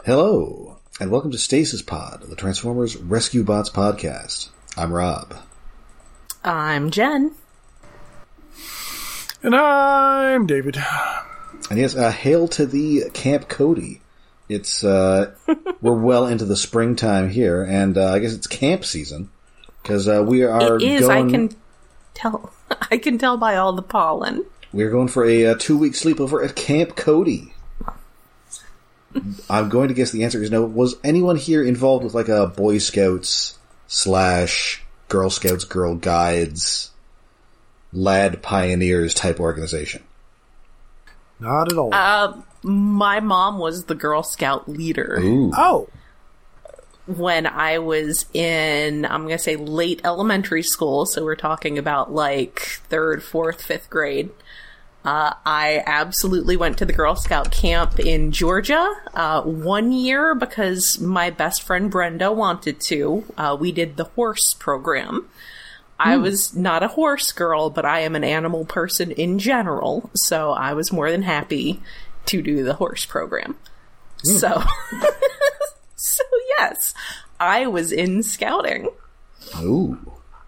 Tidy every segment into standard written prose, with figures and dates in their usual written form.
Hello, and welcome to Stasis Pod, the Transformers Rescue Bots podcast. I'm Rob. I'm Jen. And I'm David. And yes, hail to thee, Camp Cody. It's, we're well into the springtime here, and I guess it's camp season, because we are It is, going... I can tell by all the pollen. We're going for a 2-week sleepover at Camp Cody. I'm going to guess the answer is no. Was anyone here involved with like a Boy Scouts / Girl Scouts, Girl Guides, Lad Pioneers type organization? Not at all. My mom was the Girl Scout leader. Ooh. Oh. When I was in, I'm going to say late elementary school, so we're talking about like 3rd, 4th, 5th grade. I absolutely went to the Girl Scout camp in Georgia 1 year because my best friend Brenda wanted to. We did the horse program. I was not a horse girl, but I am an animal person in general, so I was more than happy to do the horse program. So, so yes, I was in scouting. Ooh.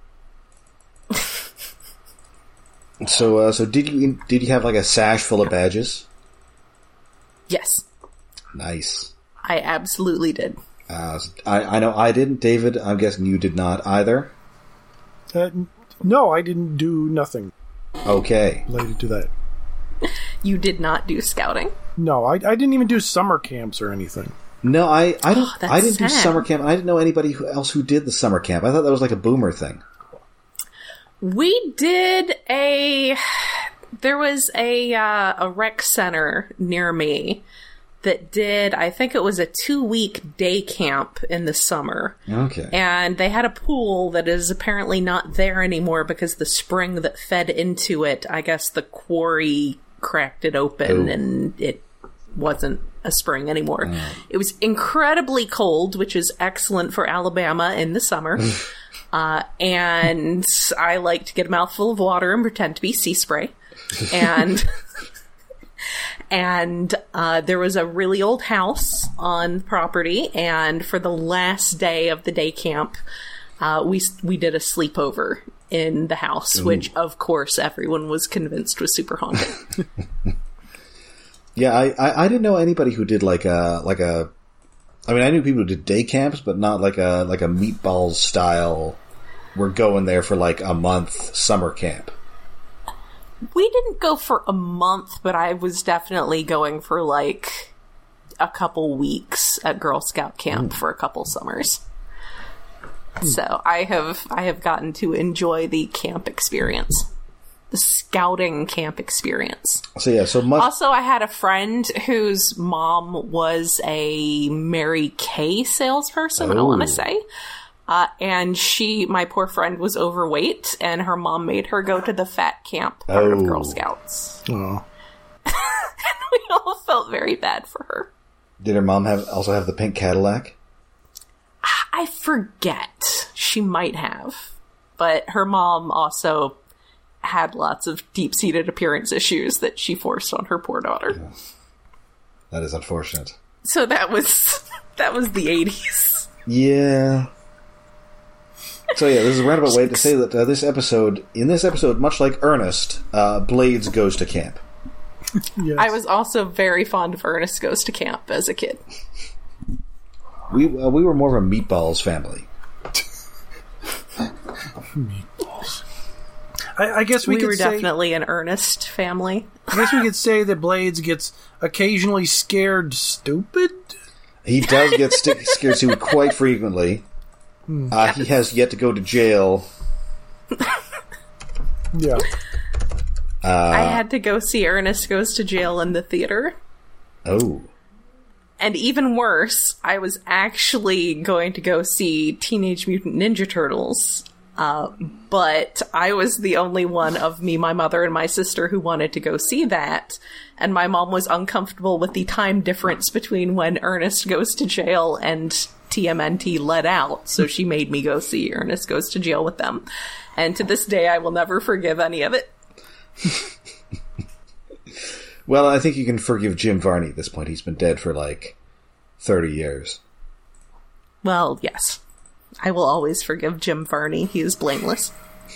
So did you have like a sash full of badges? Yes. Nice. I absolutely did. I know I didn't. David, I'm guessing you did not either. No, I didn't do nothing Okay. related to that. You did not do scouting. No, I didn't even do summer camps or anything. No, I don't. that's I didn't do sad. summer camp. I didn't know anybody else who did the summer camp. I thought that was like a boomer thing. We did there was a rec center near me that did, I think it was a 2-week day camp in the summer. Okay. And they had a pool that is apparently not there anymore because the spring that fed into it, I guess the quarry cracked it open and it wasn't a spring anymore. It was incredibly cold, which is excellent for Alabama in the summer. And I like to get a mouthful of water and pretend to be sea spray. And and there was a really old house on property, and for the last day of the day camp, we did a sleepover in the house, which of course everyone was convinced was super haunted. Yeah, I didn't know anybody who did like a. I mean, I knew people who did day camps, but not like a meatballs style. We're going there for like a month summer camp. We didn't go for a month, but I was definitely going for like a couple weeks at Girl Scout camp for a couple summers. So I have gotten to enjoy the camp experience. The scouting camp experience. So yeah, Also, I had a friend whose mom was a Mary Kay salesperson, I want to say. And my poor friend was overweight, and her mom made her go to the fat camp part of Girl Scouts. Oh. And we all felt very bad for her. Did her mom also have the pink Cadillac? I forget. She might have. But her mom also had lots of deep-seated appearance issues that she forced on her poor daughter. Yeah. That is unfortunate. So that was the 80s. Yeah. So yeah, this is a roundabout way to say that in this episode, much like Ernest, Blades goes to camp. Yes. I was also very fond of Ernest Goes to Camp as a kid. We were more of a Meatballs family. Meatballs. I guess we were could say, definitely an Ernest family. I guess we could say that Blades gets occasionally scared stupid. He does get scared stupid quite frequently. He has yet to go to jail. Yeah. I had to go see Ernest Goes to Jail in the theater. Oh. And even worse, I was actually going to go see Teenage Mutant Ninja Turtles. But I was the only one of me, my mother, and my sister who wanted to go see that. And my mom was uncomfortable with the time difference between when Ernest Goes to Jail and TMNT let out. So she made me go see Ernest Goes to Jail with them. And to this day, I will never forgive any of it. Well, I think you can forgive Jim Varney at this point. He's been dead for like 30 years. Well, yes. I will always forgive Jim Varney. He is blameless.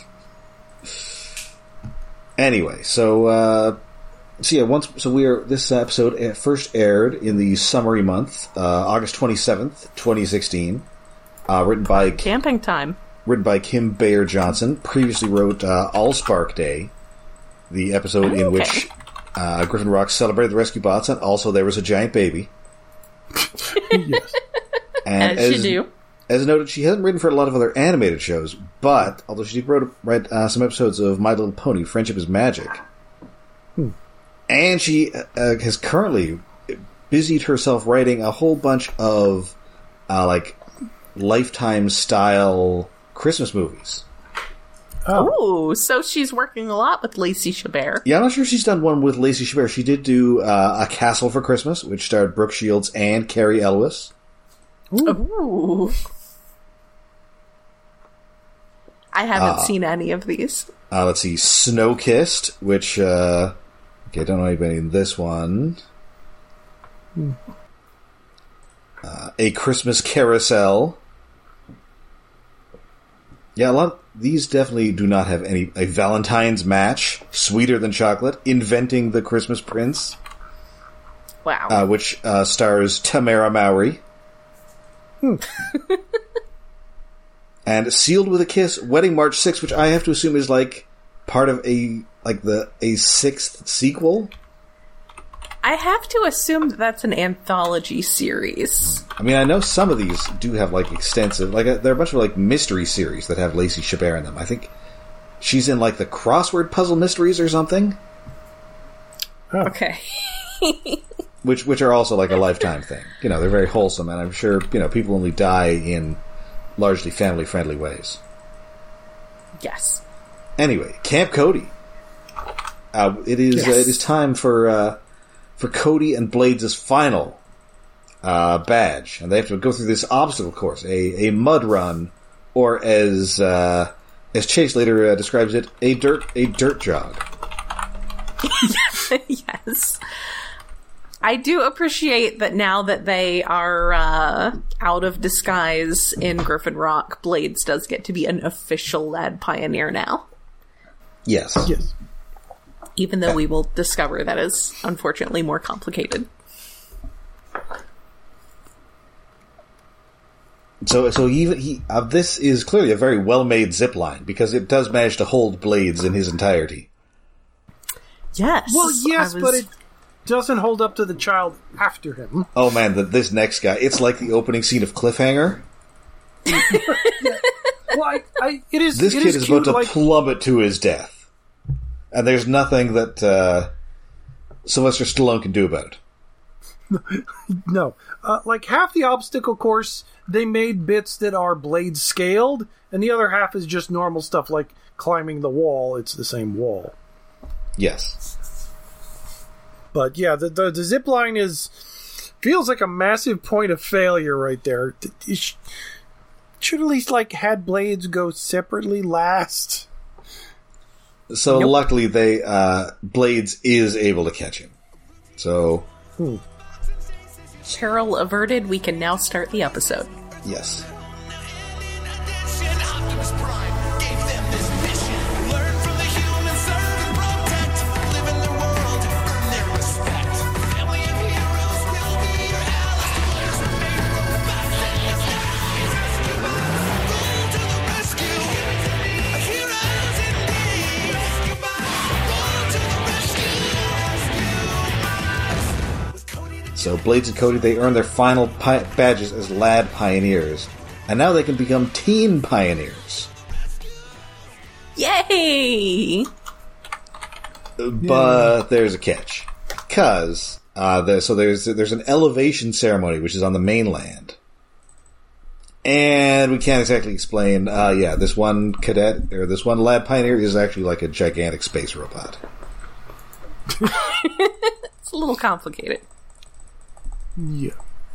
Anyway, this episode first aired in the summery month, August 27th, 2016. Written by Camping Time. Written by Kim Bayer Johnson. Previously wrote Allspark Day, the episode in which Griffin Rock celebrated the rescue bots, and also there was a giant baby. Yes. And as you do. As noted, she hasn't written for a lot of other animated shows, but although she did write some episodes of My Little Pony, Friendship is Magic. And she has currently busied herself writing a whole bunch of Lifetime-style Christmas movies. Oh, so she's working a lot with Lacey Chabert. Yeah, I'm not sure she's done one with Lacey Chabert. She did do A Castle for Christmas, which starred Brooke Shields and Carrie Elwes. Ooh. I haven't seen any of these. Let's see, Snow-Kissed, which, I don't know anybody in this one. A Christmas Carousel. Yeah, a lot of these definitely do not have a Valentine's Match, Sweeter Than Chocolate, Inventing the Christmas Prince. Wow. Which stars Tamara Mowry. And Sealed with a Kiss, Wedding March 6, which I have to assume is part of a sixth sequel. I have to assume that's an anthology series. I mean, I know some of these do have extensive, there are a bunch of mystery series that have Lacey Chabert in them. I think she's in the Crossword Puzzle Mysteries or something. Oh. Okay. which are also a Lifetime thing. They're very wholesome, and I'm sure people only die in largely family friendly ways. Yes. Anyway, Camp Cody. It is time for Cody and Blades' final badge, and they have to go through this obstacle course, a mud run, or as Chase later describes it, a dirt jog. Yes. I do appreciate that now that they are out of disguise in Griffin Rock, Blades does get to be an official lad pioneer now. Yes. Yes. Even though we will discover that is unfortunately more complicated. So this is clearly a very well-made zipline, because it does manage to hold Blades in his entirety. Yes. Well, yes, but it doesn't hold up to the child after him. Oh man, this next guy, it's like the opening scene of Cliffhanger. Yeah. Well, it is. This it kid is cute, about to plummet to his death, and there's nothing that Sylvester Stallone can do about it. No, half the obstacle course, they made bits that are Blade scaled, and the other half is just normal stuff like climbing the wall. It's the same wall. Yes. But yeah, the zip line feels like a massive point of failure right there. It should at least had Blades go separately last. So luckily, Blades is able to catch him. So, Peril averted. We can now start the episode. Yes. So Blades and Cody, they earn their final badges as lad pioneers, and now they can become teen pioneers. Yay! But there's a catch, because there's an elevation ceremony which is on the mainland, and we can't exactly explain. This one cadet or this one lad pioneer is actually like a gigantic space robot. It's a little complicated. Yeah.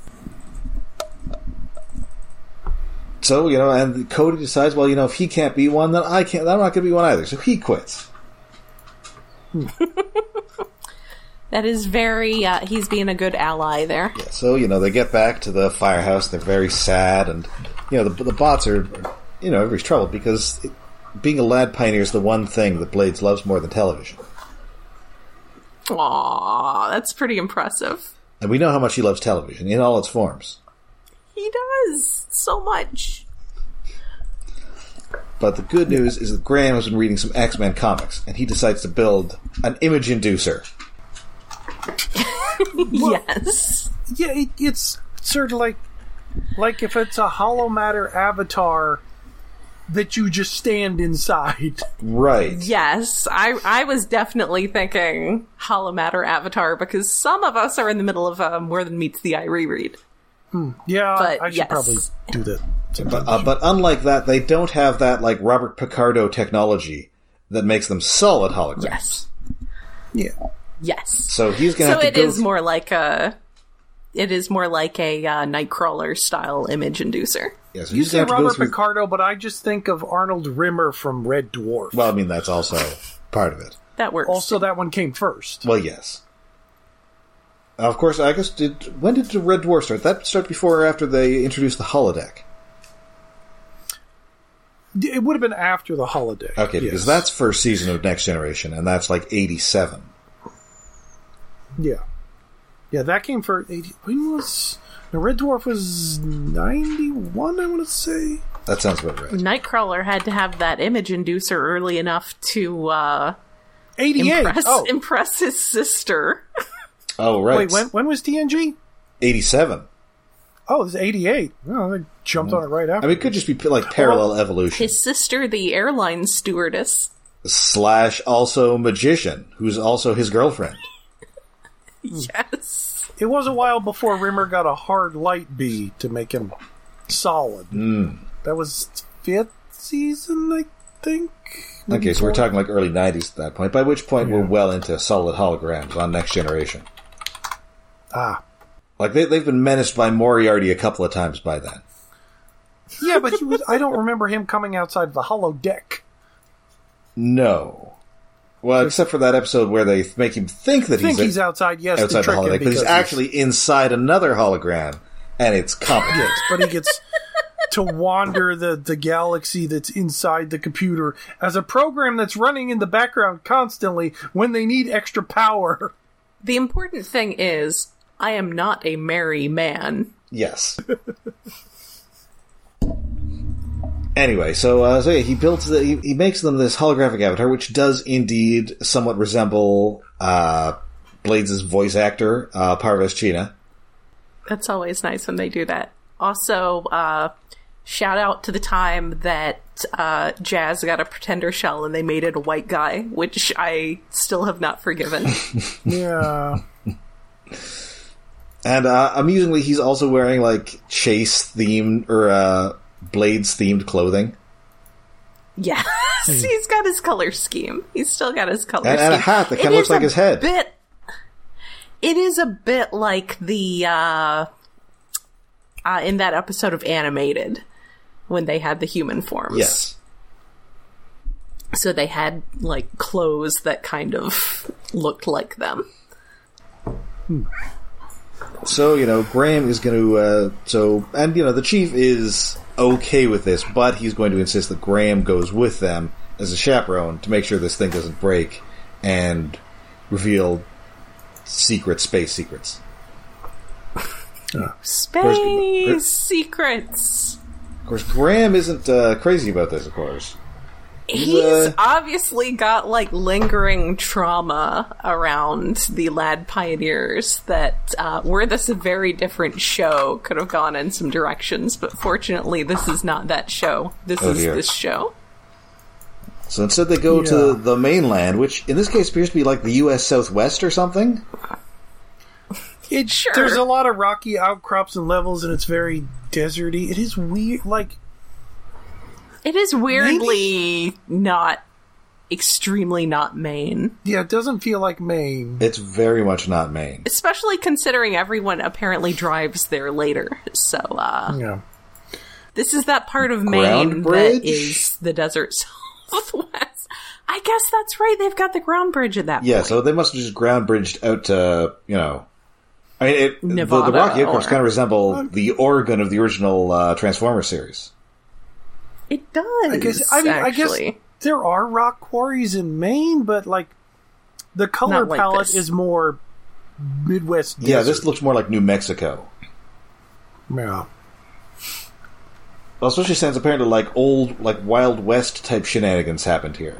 So, and Cody decides, well, if he can't be one, then I can't. I'm not going to be one either. So he quits. That is very, he's being a good ally there. Yeah, so, they get back to the firehouse, they're very sad, and, the bots are, everybody's troubled, because being a lad pioneer is the one thing that Blades loves more than television. Aww, that's pretty impressive. And we know how much he loves television, in all its forms. He does, so much. But the good news is that Graham has been reading some X-Men comics, and he decides to build an image inducer. Yes. Yeah, it's sort of like if it's a hollow matter avatar that you just stand inside. Right. Yes, I was definitely thinking hollow matter avatar, because some of us are in the middle of More Than Meets the Eye reread. Yeah, But I should yes. probably do that. But unlike that, they don't have that, Robert Picardo technology that makes them solid holograms. Yes. Yeah. Yes. So he's going to have to it is more like a Nightcrawler style image inducer. Yeah, so You he's say gonna have to go Robert through... Picardo, but I just think of Arnold Rimmer from Red Dwarf. Well, I mean, that's also part of it. That works. Also, that one came first. Well, yes. Of course, I guess, when did the Red Dwarf start? That start before or after they introduced the holodeck? It would have been after the holodeck. Okay, because that's first season of Next Generation, and that's 87. Yeah. Yeah, that came for 80... When was... The Red Dwarf was 91, I want to say. That sounds about right. Nightcrawler had to have that image inducer early enough to 88! impress his sister. Oh, right. Wait, when was TNG? 87. Oh, it was 88. Oh, I jumped on it right after. I mean, it could just be parallel evolution. His sister, the airline stewardess. / also magician, who's also his girlfriend. Yes. It was a while before Rimmer got a hard light B to make him solid. That was 5th season, I think? Okay, so we're talking early 90s at that point, by which point we're well into solid holograms on Next Generation. Ah. They've been menaced by Moriarty a couple of times by then. Yeah, but I don't remember him coming outside the holodeck. No. Well, except for that episode where they make him think that he's outside, yes, outside the holodeck, but he's actually inside another hologram, and it's complicated. Yes, but he gets to wander the galaxy that's inside the computer as a program that's running in the background constantly when they need extra power. The important thing is, I am not a merry man. Yes. Anyway, so yeah, he builds he makes them this holographic avatar, which does indeed somewhat resemble Blades' voice actor, Parvez Chena. That's always nice when they do that. Also, shout out to the time that Jazz got a pretender shell and they made it a white guy, which I still have not forgiven. Yeah. And amusingly, he's also wearing Chase-themed or Blades-themed clothing. Yes, he's got his color scheme. He's still got his color scheme. And a hat that kind of looks like his head. It is a bit like the in that episode of Animated when they had the human forms. Yes. So they had clothes that kind of looked like them. So, Graham is going to, the chief is okay with this, but he's going to insist that Graham goes with them as a chaperone to make sure this thing doesn't break and reveal space secrets. Space secrets! Of course, Graham isn't crazy about this, of course. He's obviously got lingering trauma around the Lad Pioneers that were this a very different show, could have gone in some directions, but fortunately this is not that show. This is this show. So instead they go to the mainland, which in this case appears to be the U.S. Southwest or something. Sure. There's a lot of rocky outcrops and levels, and it's very deserty. It is weird, It is weirdly not extremely not Maine. Yeah, it doesn't feel like Maine. It's very much not Maine. Especially considering everyone apparently drives there later. So, yeah. This is that part of Maine that is the desert Southwest. I I guess that's right. They've got the ground bridge at that point. Yeah, so they must have just ground bridged out to, I mean, the Rocky Aircrafts kind of resemble the Oregon of the original Transformers series. It does. I guess there are rock quarries in Maine, but like the color palette is more Midwest desert. Yeah, this looks more like New Mexico. Yeah. Well, especially since apparently like old, like Wild West type shenanigans happened here.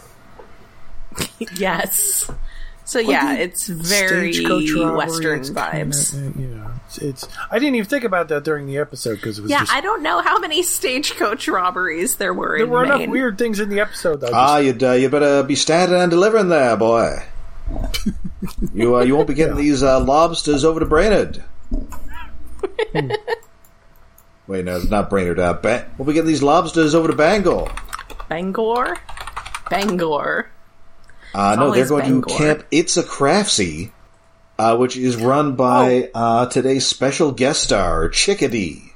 Yes. So yeah, it's very Western vibes. It's. I didn't even think about that during the episode because it was. Yeah, I don't know how many stagecoach robberies there were. There were enough Maine. weird things in the episode. Though. You better be standing and delivering there, boy. You won't be getting these lobsters over to Brainerd. Wait, no, it's not Brainerd. We'll be getting these lobsters over to Bangor. Bangor. No, they're going to Camp It's a Craftsy, which is run by today's special guest star, Chickadee.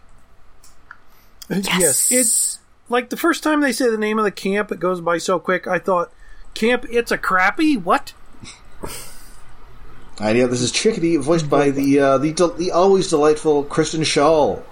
Yes. It's like the first time they say the name of the camp, it goes by so quick, I thought, Camp It's a Crappy? What? And yeah, this is Chickadee, voiced by the always delightful Kristen Schaal.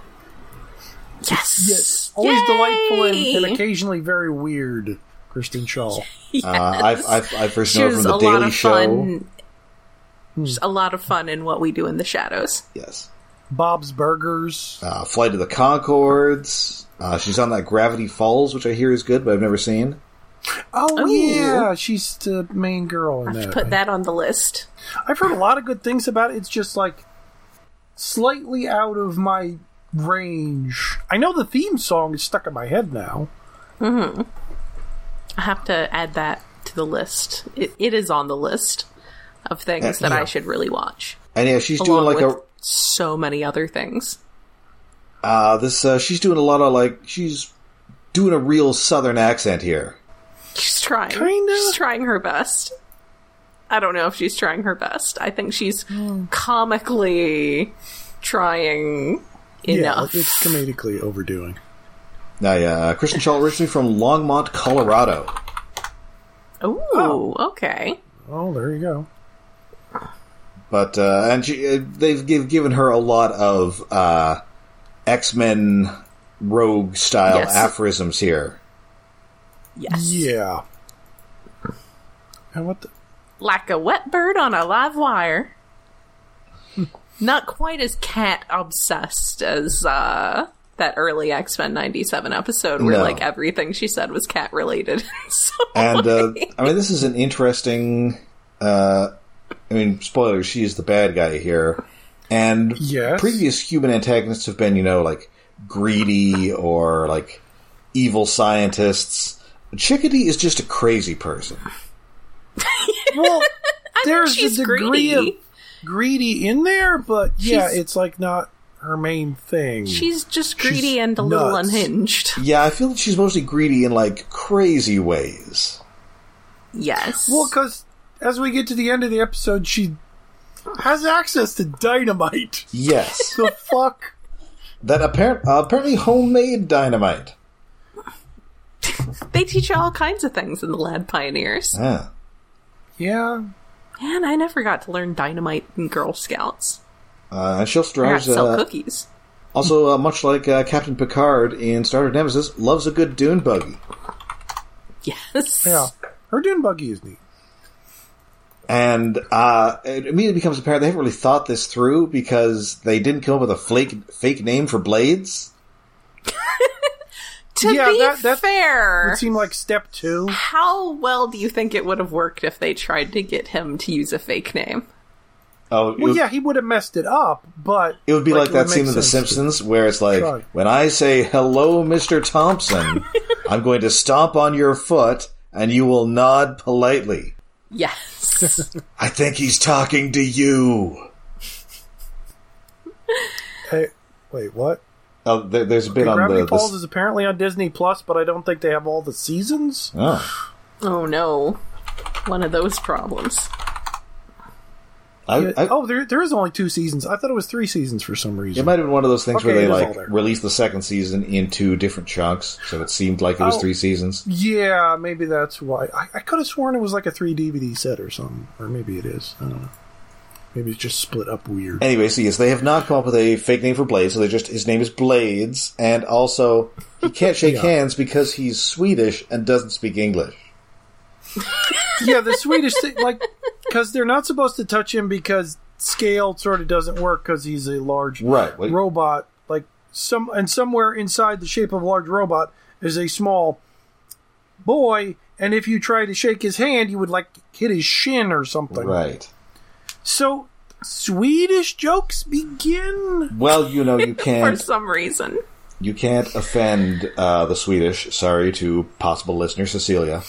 Yes. Always delightful and occasionally very weird Kristen Schaal. Yes. I first know her from The Daily Show. There's a lot of fun in What We Do in the Shadows. Yes. Bob's Burgers. Flight of the Conchords. She's on that Gravity Falls, which I hear is good, but I've never seen. Oh, yeah. She's the main girl in that. I have to put that on the list. I've heard a lot of good things about it. It's just like slightly out of my range. I know the theme song is stuck in my head now. Mm-hmm. I have to add that to the list. It is on the list of things that I should really watch. And yeah, she's doing like so many other things. She's doing a lot of she's doing a real Southern accent here. She's trying. Kinda. She's trying her best. I don't know if she's trying her best. I think she's comically trying enough. Yeah, it's comedically overdoing. Kristen Schaal originally from Longmont, Colorado. Ooh, okay. Oh, there you go. But and they've given her a lot of X-Men rogue style aphorisms here. Yes. Yeah. And what the? Like a wet bird on a live wire. Not quite as cat obsessed as that early X-Men 97 episode where like everything she said was cat related. And I mean, this is an interesting. Spoilers. She's the bad guy here, and previous human antagonists have been, like greedy or like evil scientists. Chickadee is just a crazy person. Well, there's she's a degree greedy. of greedy in there, but it's like not her main thing. She's just greedy and a little unhinged. Yeah, I feel that she's mostly greedy in like crazy ways. Yes. Well, because as we get to the end of the episode, she has access to dynamite. Yes. The fuck? That apparently homemade dynamite. They teach you all kinds of things in the Lad Pioneers. Yeah. Man, I never got to learn dynamite in Girl Scouts. And she'll I sell cookies. Also, much like Captain Picard in Star Trek Nemesis, loves a good dune buggy. Yes. Yeah. Her dune buggy is neat. And it immediately becomes apparent they haven't really thought this through because they didn't come up with a fake name for Blades. To be fair, it seemed like step 2. How well do you think it would have worked if they tried to get him to use a fake name? Oh, he would have messed it up, but it would be like that scene in The Simpsons where it's like, when I say, hello, Mr. Thompson, I'm going to stomp on your foot and you will nod politely. Yes. I think he's talking to you. Hey, wait, what? Oh, there's a bit on Gravity Falls is apparently on Disney Plus, but I don't think they have all the seasons. Oh no. One of those problems. There is only 2 seasons. I thought it was 3 seasons for some reason. It might have been one of those things where they it released the second season into different chunks, so it seemed like it was 3 seasons. Yeah, maybe that's why. I could have sworn it was like a 3 DVD set or something, or maybe it is. I don't know. Maybe it's just split up weird. Anyway, so yes, they have not come up with a fake name for Blades, so his name is Blades, and also he can't shake hands because he's Swedish and doesn't speak English. Yeah, the Swedish thing, because they're not supposed to touch him because scale sort of doesn't work because he's a large robot. Somewhere inside the shape of a large robot is a small boy, and if you try to shake his hand, you would hit his shin or something. Right. So, Swedish jokes begin? Well, you can't... For some reason. You can't offend the Swedish. Sorry to possible listener Cecilia.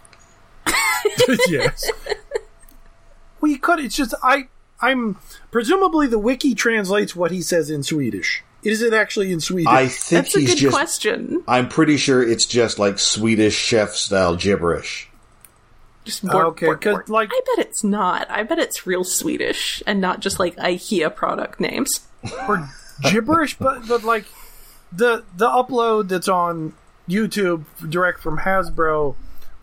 Yes. Well, you could. It's just I'm presumably the wiki translates what he says in Swedish. Is it actually in Swedish? I think that's a good question. I'm pretty sure it's just like Swedish chef style gibberish. Just bork, okay, bork, bork. I bet it's not. I bet it's real Swedish and not just IKEA product names or gibberish. But the upload that's on YouTube direct from Hasbro,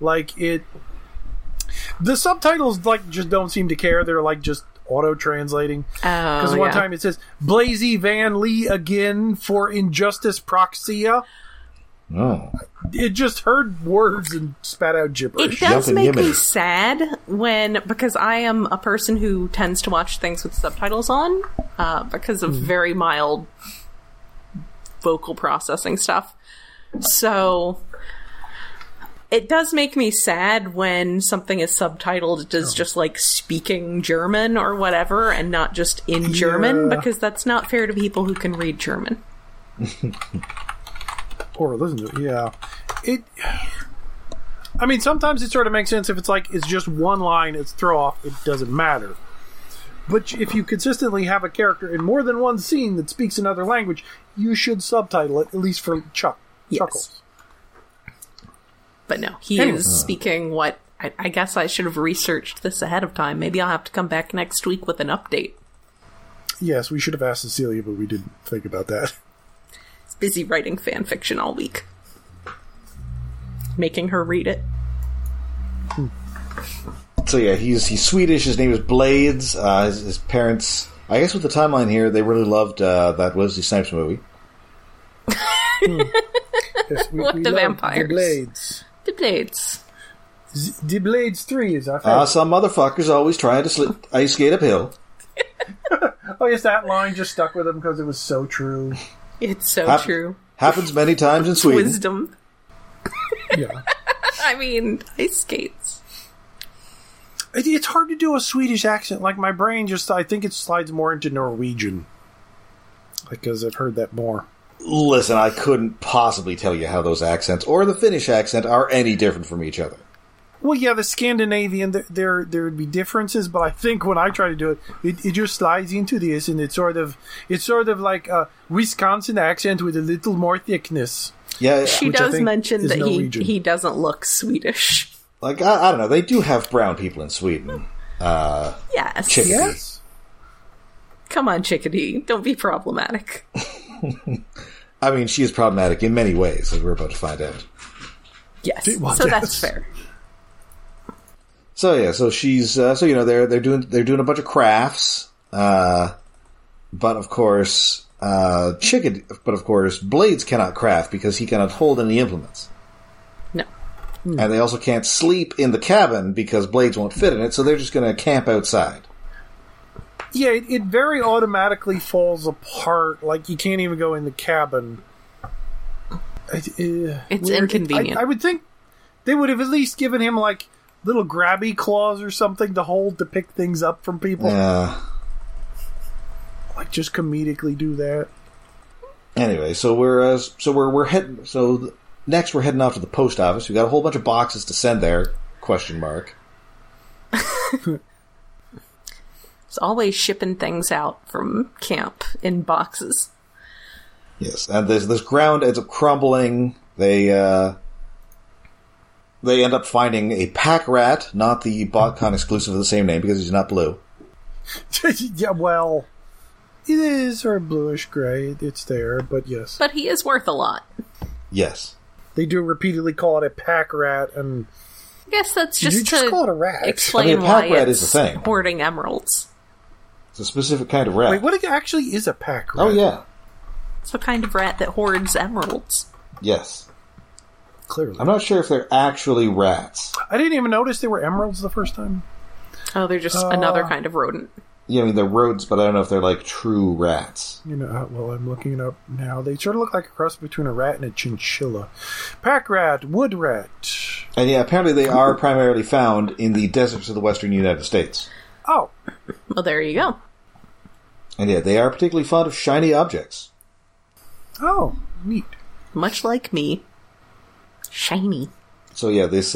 the subtitles just don't seem to care. They're just auto translating. Because one time it says Blazy Van Lee again for Injustice Proxia. Oh. It just heard words and spat out gibberish. It does make me sad because I am a person who tends to watch things with subtitles on because of very mild vocal processing stuff. So it does make me sad when something is subtitled as just speaking German or whatever and not just in German, because that's not fair to people who can read German. Or listen to it, yeah. Sometimes it sort of makes sense if it's just one line, it's throw off, it doesn't matter. But if you consistently have a character in more than one scene that speaks another language, you should subtitle it, at least for chuckles. But no, he is speaking what... I guess I should have researched this ahead of time. Maybe I'll have to come back next week with an update. Yes, we should have asked Cecilia, but we didn't think about that. He's busy writing fan fiction all week. Making her read it. So yeah, he's Swedish. His name is Blades. His parents... I guess with the timeline here, they really loved that Wesley Snipes movie. Yes, we the vampires. The Blades. The Blades. The Blades 3 is our favorite. Some motherfuckers always trying to ice skate uphill. Oh, yes, that line just stuck with him because it was so true. It's so true. Happens many times in Sweden. Wisdom. Yeah. Ice skates. It's hard to do a Swedish accent. My brain I think it slides more into Norwegian. Because I've heard that more. Listen, I couldn't possibly tell you how those accents, or the Finnish accent, are any different from each other. Well, yeah, the Scandinavian, there would be differences, but I think when I try to do it just slides into this, and it's sort of like a Wisconsin accent with a little more thickness. Yeah, she does mention that he doesn't look Swedish. I don't know, they do have brown people in Sweden. Yes. Chickadee. Yes. Come on, Chickadee, don't be problematic. She is problematic in many ways, as we're about to find out. Yes, that's fair. So yeah, so she's they're doing a bunch of crafts, but of course Blades cannot craft because he cannot hold any implements. No, and they also can't sleep in the cabin because Blades won't fit in it, so they're just going to camp outside. Yeah, it very automatically falls apart. You can't even go in the cabin. It's inconvenient. I would think they would have at least given him little grabby claws or something to hold to pick things up from people. Yeah. Just comedically do that. Anyway, so we're heading. So next we're heading off to the post office. We got a whole bunch of boxes to send there? ? It's always shipping things out from camp in boxes. Yes, and this ground ends up crumbling. They end up finding a pack rat, not the BotCon exclusive of the same name because he's not blue. Yeah, well, it is sort of bluish gray. It's there, but yes. But he is worth a lot. Yes. They do repeatedly call it a pack rat, and I guess that's you just just call it a to rat. explain I mean, a pack why rat it's is a thing. hoarding emeralds. It's a specific kind of rat. Wait, what actually is a pack rat? Oh, yeah. It's a kind of rat that hoards emeralds. Yes. Clearly. I'm not sure if they're actually rats. I didn't even notice they were emeralds the first time. Oh, they're just another kind of rodent. Yeah, I mean, they're rodents, but I don't know if they're like true rats. You know, well, I'm looking it up now. They sort of look like a cross between a rat and a chinchilla. Pack rat, wood rat. And yeah, apparently they are primarily found in the deserts of the western United States. Oh, Well, there you go. And yeah, they are particularly fond of shiny objects. oh, neat. Much like me. Shiny. So yeah, this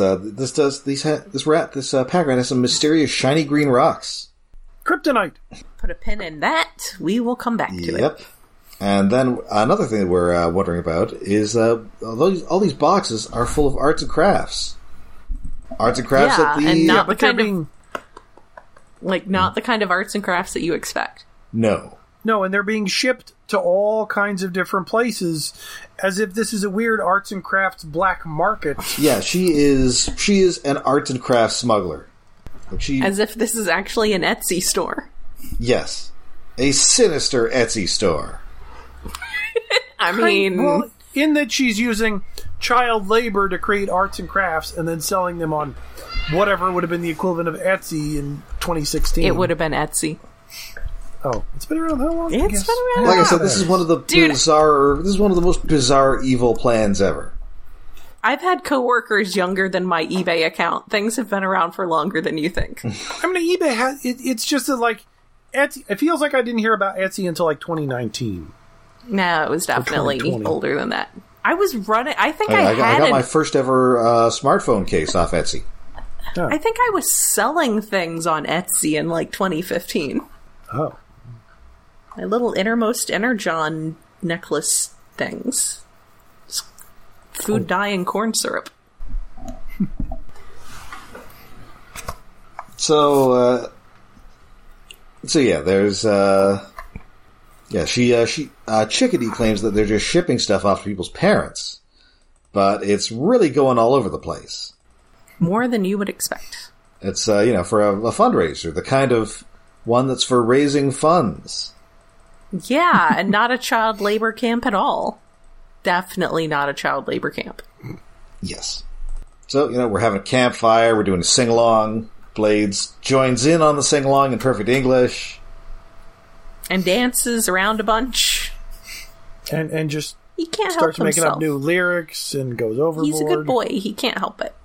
pack rat has some mysterious shiny green rocks. Kryptonite. Put a pin in that. We will come back to it. Yep. And then another thing that we're wondering about is all these boxes are full of arts and crafts. Arts and crafts Yeah, that the... and not But the they're kind being... of not the kind of arts and crafts that you expect. No. No, and they're being shipped to all kinds of different places as if this is a weird arts and crafts black market. Yeah, she is an arts and crafts smuggler. As if this is actually an Etsy store. Yes. A sinister Etsy store. I mean... Well, in that she's using child labor to create arts and crafts and then selling them on whatever would have been the equivalent of Etsy in 2016. it would have been Etsy. Oh, it's been around how long? It's been around Like I a said, while. this is one of the Dude. this is one of the most bizarre evil plans ever. I've had coworkers younger than my eBay account. Things have been around for longer than you think. I mean, eBay has... it's just that, like, Etsy... It feels like I didn't hear about Etsy until, like, 2019. No, it was definitely 2020. older than that. I was running... I think I I got my first ever smartphone case off Etsy. I think I was selling things on Etsy in, like, 2015. Oh. My little innermost energon necklace things. Food dye and corn syrup. So yeah, there's Chickadee claims that they're just shipping stuff off to people's parents, but it's really going all over the place. More than you would expect. It's for a fundraiser, the kind of one that's for raising funds. Yeah, and not a child labor camp at all. Definitely not a child labor camp. Yes. So, we're having a campfire, we're doing a sing-along. Blades joins in on the sing-along in perfect English. And dances around a bunch. And just He can't starts help making himself. up new lyrics and goes overboard. He's a good boy. He can't help it.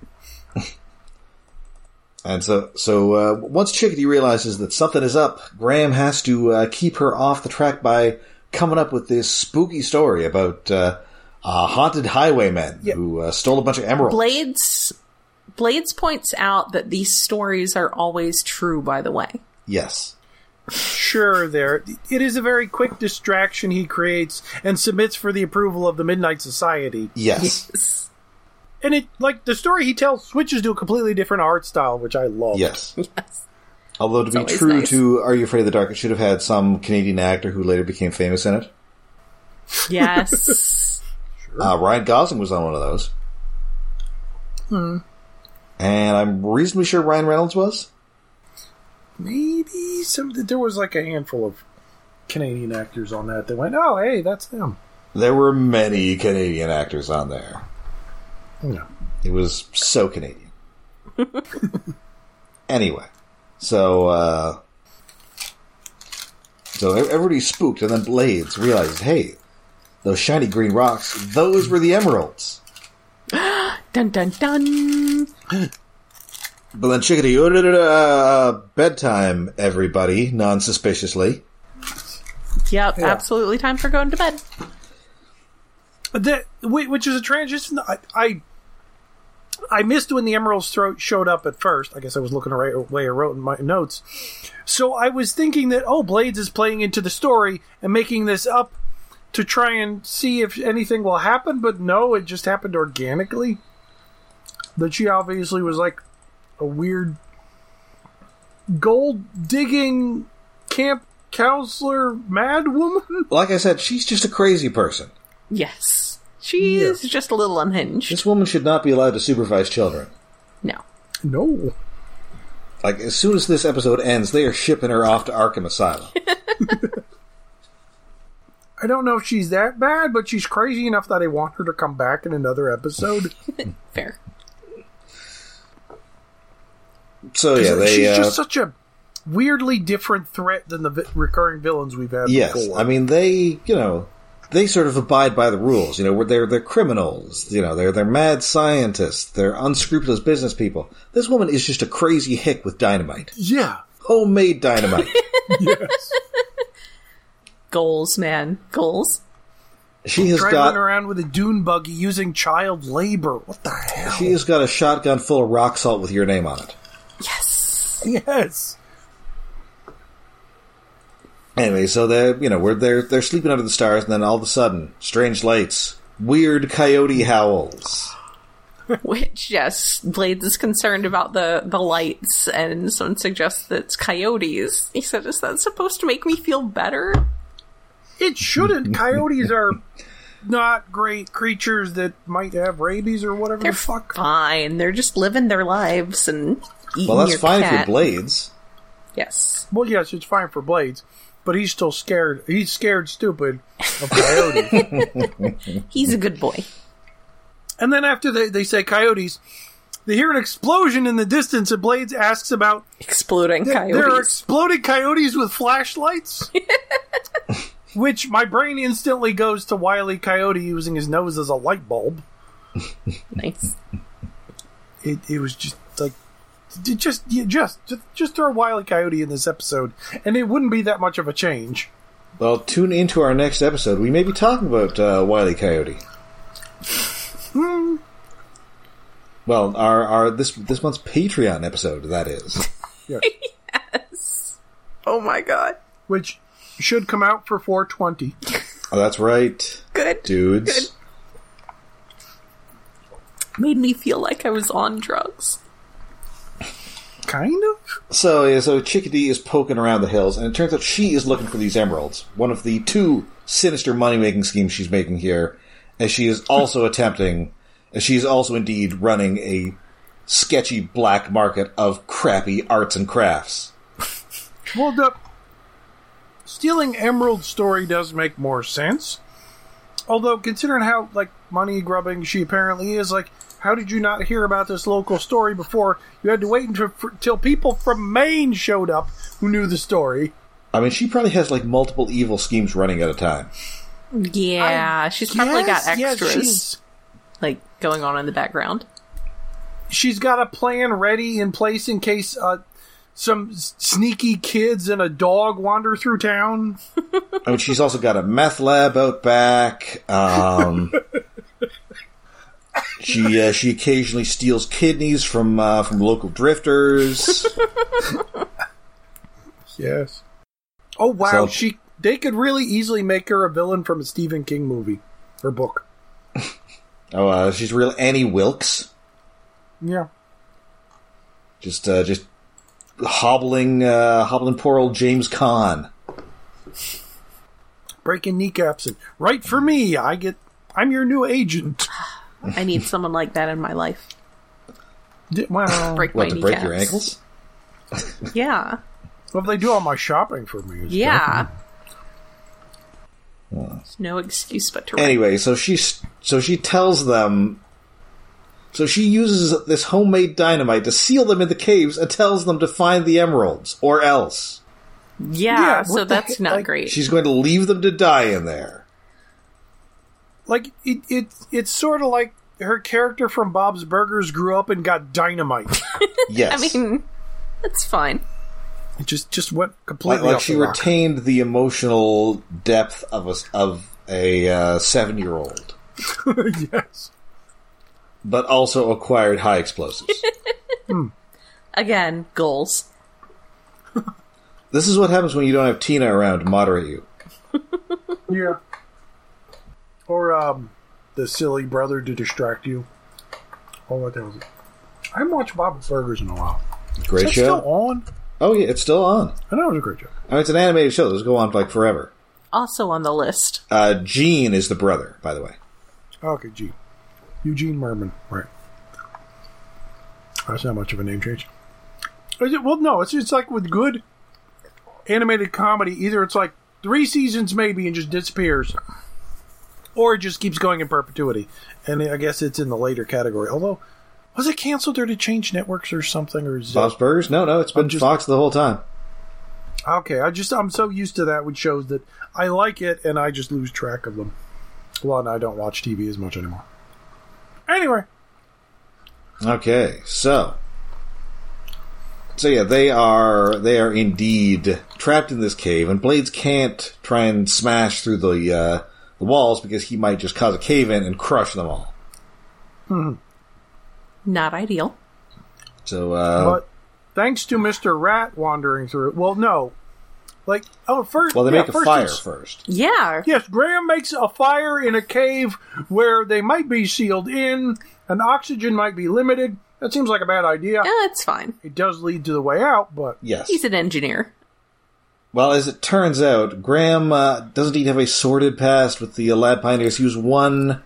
And so once Chickadee realizes that something is up, Graham has to keep her off the track by coming up with this spooky story about haunted highwaymen who stole a bunch of emeralds. Blades points out that these stories are always true, by the way. Yes. Sure, it is a very quick distraction he creates and submits for the approval of the Midnight Society. Yes. And it, like, the story he tells switches to a completely different art style, which I love. Yes. Yes. Although, to be always true nice. to Are You Afraid of the Dark, it should have had some Canadian actor who later became famous in it. Yes. Ryan Gosling was on one of those. And I'm reasonably sure Ryan Reynolds was. Maybe there was like a handful of Canadian actors on that went, oh, hey, that's them. There were many Canadian actors on there. No. It was so Canadian. Anyway, so everybody's spooked, and then Blades realizes, hey, those shiny green rocks, those were the emeralds. Dun dun dun. But then Chickadee, bedtime, everybody, non-suspiciously. Yep, absolutely time for going to bed. Which is a transition. I missed when the emeralds showed up at first. I guess I was looking the right way I wrote in my notes. So I was thinking that, Blades is playing into the story and making this up to try and see if anything will happen, but no, it just happened organically. That she obviously was like a weird gold-digging camp counselor mad woman? Like I said, she's just a crazy person. Yes. She is just a little unhinged. This woman should not be allowed to supervise children. No. No. Like, as soon as this episode ends, they are shipping her off to Arkham Asylum. I don't know if she's that bad, but she's crazy enough that I want her to come back in another episode. Fair. So, yeah, she's just such a weirdly different threat than the recurring villains we've had before. I mean, they sort of abide by the rules. They're criminals. They're mad scientists. They're unscrupulous business people. This woman is just a crazy hick with dynamite. Yeah. Homemade dynamite. Yes. Goals, man. Goals. She has driving around with a dune buggy using child labor. What the hell? She has got a shotgun full of rock salt with your name on it. Yes. Yes. Anyway, so they're sleeping under the stars, and then all of a sudden, strange lights, weird coyote howls. Which, yes, Blades is concerned about the lights, and someone suggests that it's coyotes. He said, "Is that supposed to make me feel better?" It shouldn't. Coyotes are not great creatures that might have rabies or whatever They're the fuck. fine. They're just living their lives and eating Well, that's your fine cat. for Blades. Yes. Well, yes, it's fine for Blades, but he's still scared. He's scared stupid of coyotes. He's a good boy. And then after they say coyotes, they hear an explosion in the distance, and Blades asks about Exploding coyotes. There are exploding coyotes with flashlights? Which my brain instantly goes to Wile E. Coyote using his nose as a light bulb. Nice. It was just like... Just throw Wile E. Coyote in this episode, and it wouldn't be that much of a change. Well, tune into our next episode. We may be talking about Wile E. Coyote. Well, our this month's Patreon episode, that is. Yeah. Yes. Oh my god. Which should come out for 4/20. Oh, that's right. Good. Dudes. Good. Made me feel like I was on drugs. Kind of? So Chickadee is poking around the hills, and it turns out she is looking for these emeralds. One of the two sinister money-making schemes she's making here, as she is also she is also indeed running a sketchy black market of crappy arts and crafts. Well, the stealing emerald story does make more sense. Although, considering how, money grubbing she apparently is, how did you not hear about this local story before? You had to wait until people from Maine showed up who knew the story. I mean, she probably has, multiple evil schemes running at a time. Yeah, she's probably got extras. Yeah, going on in the background. She's got a plan ready in place in case some sneaky kids and a dog wander through town. I mean, she's also got a meth lab out back. She occasionally steals kidneys from local drifters. Yes. Oh wow, So- they could really easily make her a villain from a Stephen King movie or book. Oh, she's real Annie Wilkes. Yeah. Just hobbling poor old James Caan. Breaking kneecaps and right for me. I'm your new agent. I need someone like that in my life. Well, Break my What, to break your kneecaps. ankles? Yeah. well, if they do all my shopping for me. and Yeah. stuff. There's no excuse but to run. Anyway, so she tells them. So she uses this homemade dynamite to seal them in the caves and tells them to find the emeralds, or else. Yeah, Yeah, so what the that's heck, not great. She's going to leave them to die in there. It's sort of like her character from Bob's Burgers grew up and got dynamite. Yes. I mean, that's fine. It just went completely like off she the rock. retained the emotional depth of a 7-year-old, Yes. but also acquired high explosives. Again, goals. This is what happens when you don't have Tina around to moderate you. Yeah. Or the silly brother to distract you. Oh, what the hell is it? I haven't watched Bob's Burgers in a while. Great Is that show. still on? Oh, yeah, it's still on. I know it was a great show. I mean, it's an animated show. Those go on, like, forever. Also on the list. Gene is the brother, by the way. Okay, Gene. Eugene Merman. Right. That's not much of a name change. Is it? Well, no. It's like with good animated comedy, either it's like 3 seasons maybe and just disappears, or it just keeps going in perpetuity. And I guess it's in the later category. Although, was it canceled or did it change networks or something? Or is Bob's Burgers? No, it's been Fox the whole time. Okay, I'm so used to that with shows that I like it and I just lose track of them. Well, and I don't watch TV as much anymore. Anyway. Okay, so yeah, they are indeed trapped in this cave, and Blades can't try and smash through the walls because he might just cause a cave-in and crush them all. Not ideal. So, but thanks to Mr. Rat wandering through. Well, no, first. Well, they make a fire it's- first. Yeah. Yes, Graham makes a fire in a cave where they might be sealed in, and oxygen might be limited. That seems like a bad idea. Yeah, it's fine. It does lead to the way out, but... Yes. He's an engineer. Well, as it turns out, Graham doesn't he have a sordid past with the Lad Pioneers. He was one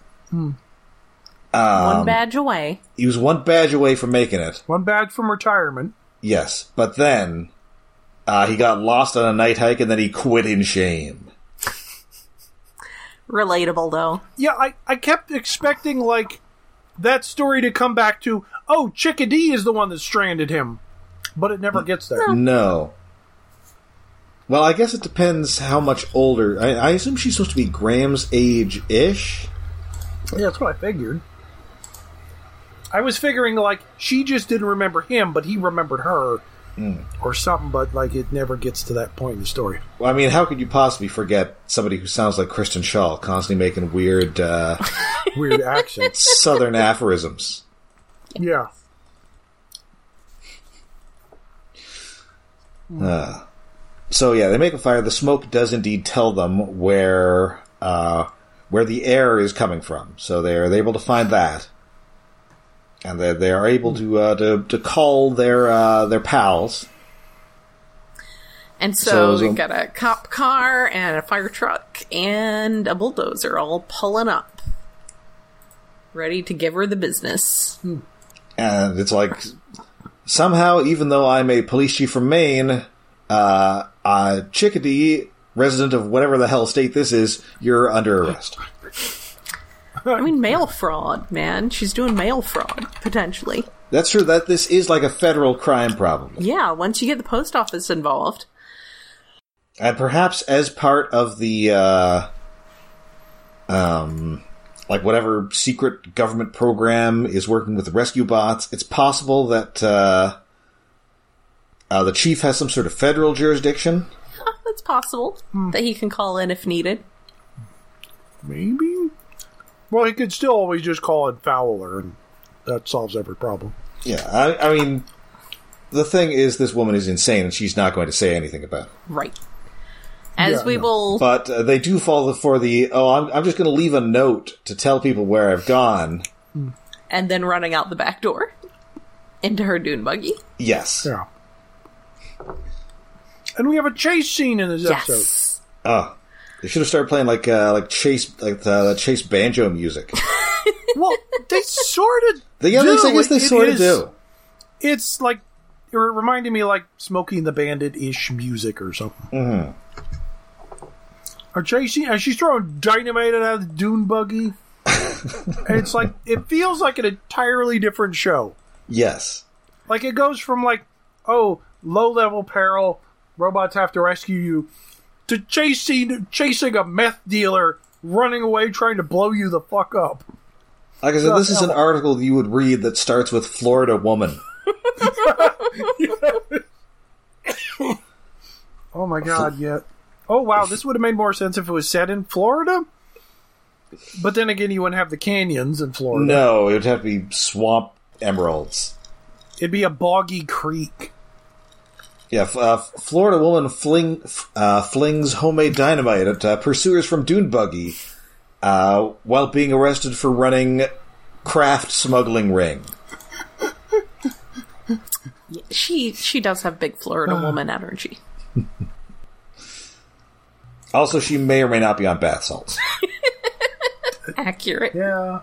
Badge away. He was one badge away from making it. One badge from retirement. Yes, but then he got lost on a night hike and then he quit in shame. Relatable, though. Yeah, I kept expecting, that story to come back to, oh, Chickadee is the one that stranded him. But it never gets there. No. Well, I guess it depends how much older. I assume she's supposed to be Graham's age-ish. Yeah, that's what I figured. I was figuring, she just didn't remember him, but he remembered her. Or something, but, it never gets to that point in the story. Well, I mean, how could you possibly forget somebody who sounds like Kristen Schaal, constantly making weird... weird accents. Southern aphorisms. Yeah. So, yeah, they make a fire. The smoke does indeed tell them where the air is coming from. So they're able to find that. And they are able to call their pals. And so we've got a cop car and a fire truck and a bulldozer all pulling up. Ready to give her the business. And it's like, somehow, even though I'm a police chief from Maine, Chickadee, resident of whatever the hell state this is, you're under arrest. I mean, mail fraud, man. She's doing mail fraud, potentially. That's true. That this is like a federal crime, probably. Yeah, once you get the post office involved. And perhaps as part of the, whatever secret government program is working with the rescue bots, it's possible that the chief has some sort of federal jurisdiction. It's possible that he can call in if needed. Maybe? Well, he could still always just call it Fowler, and that solves every problem. Yeah, I mean, the thing is, this woman is insane, and she's not going to say anything about it. Right. As we will... But they do fall for the, I'm just going to leave a note to tell people where I've gone. And then running out the back door into her dune buggy. Yes. Yeah. And we have a chase scene in this episode. Yes. They should have started playing Chase banjo music. Well, they sort of I guess they sort of do. It's like, it reminded me of Smokey and the Bandit-ish music or something. Mm-hmm. And she's throwing dynamite out of the dune buggy. And it's it feels like an entirely different show. Yes. It goes from low-level peril, robots have to rescue you, to chasing a meth dealer, running away, trying to blow you the fuck up. Like I said, this is an article that you would read that starts with Florida woman. Oh my god, yeah. Oh wow, this would have made more sense if it was set in Florida. But then again, you wouldn't have the canyons in Florida. No, it would have to be swamp emeralds. It'd be a boggy creek. Yeah, Florida woman flings homemade dynamite at pursuers from dune buggy while being arrested for running craft smuggling ring. She does have big Florida woman energy. Also, she may or may not be on bath salts. Accurate. Yeah.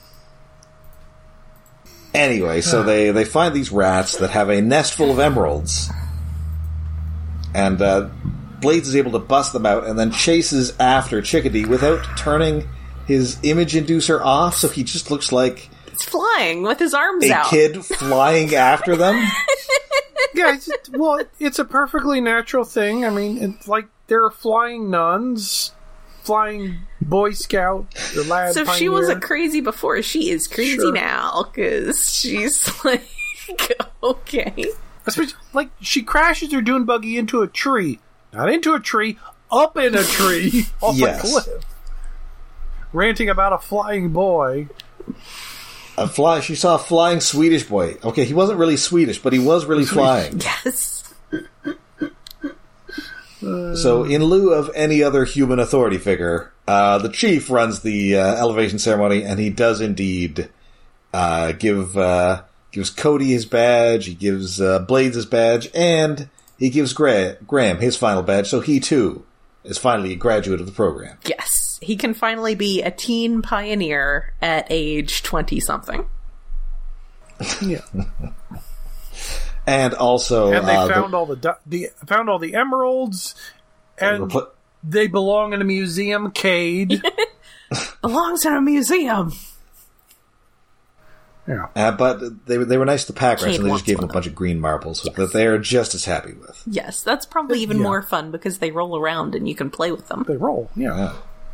Anyway, so they find these rats that have a nest full of emeralds. And Blades is able to bust them out and then chases after Chickadee without turning his image inducer off, so he just looks like He's flying with his arms a out. kid flying after them. Yeah, it's a perfectly natural thing. I mean, it's like there are flying nuns, flying Boy Scout, the lad So if she pioneer. wasn't crazy before, she is crazy Sure. now, because she's like, okay. Especially, like, she crashes her dune buggy into a tree. Not into a tree, up in a tree, off Yes. a cliff. Ranting about a flying boy. She saw a flying Swedish boy. Okay, he wasn't really Swedish, but he was really flying. Yes. So, in lieu of any other human authority figure, the chief runs the elevation ceremony, and he does indeed gives Cody his badge, he gives Blades his badge, and he gives Graham his final badge, so he too is finally a graduate of the program. Yes. He can finally be a teen pioneer at age 20-something. Yeah. And also... And they found all the emeralds, and they belong in a museum, Cade. Belongs in a museum. Yeah. but they were nice to pack rats, Cade and they just wants gave him a one of bunch of green marbles that they are just as happy with. Yes, that's probably even more fun because they roll around and you can play with them. They roll, yeah.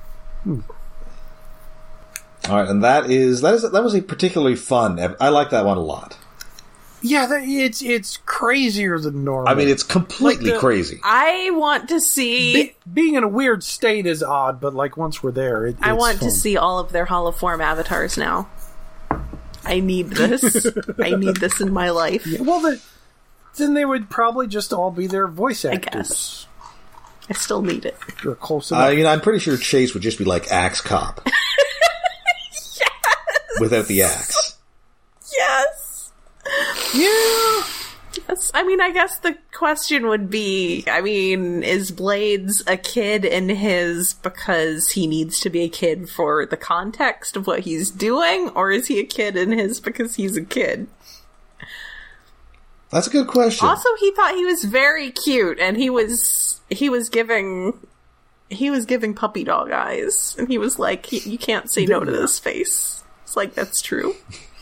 All right, and that was a particularly fun. I like that one a lot. Yeah, it's crazier than normal. I mean, it's completely Like crazy. I want to see... being in a weird state is odd, but like once we're there, it's I want fun. to see all of their holoform avatars now. I need this. I need this in my life. Yeah, well, then they would probably just all be their voice actors. guess. I still need it. They're close enough. I'm pretty sure Chase would just be like Axe Cop. Yes! Without the axe. Yes! Yeah. Yes. I mean, I guess the question would be, is Blades a kid in his because he needs to be a kid for the context of what he's doing, or is he a kid in his because he's a kid? That's a good question. Also, he thought he was very cute, and he was giving puppy dog eyes, and he was like, you can't say no to this face. It's like, that's true.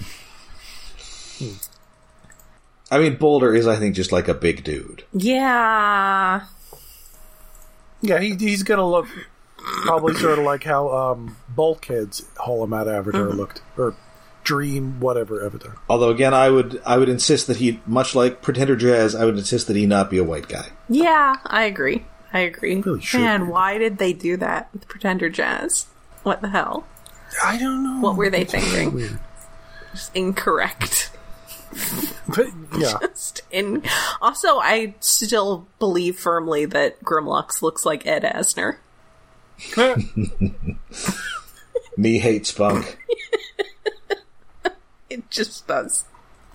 I mean, Boulder is, I think, just like a big dude. Yeah. Yeah, he's gonna look probably sort of like how Bulkhead's Holomat avatar looked, or Dream whatever avatar. Although, again, I would insist that he, much like Pretender Jazz, I would insist that he not be a white guy. Yeah, I agree. Really should Man, be. why did they do that with Pretender Jazz? What the hell? I don't know. What were they thinking? Weird. Just incorrect. But yeah, Also, I still believe firmly that Grimlox looks like Ed Asner. Me hate Spunk. It just does.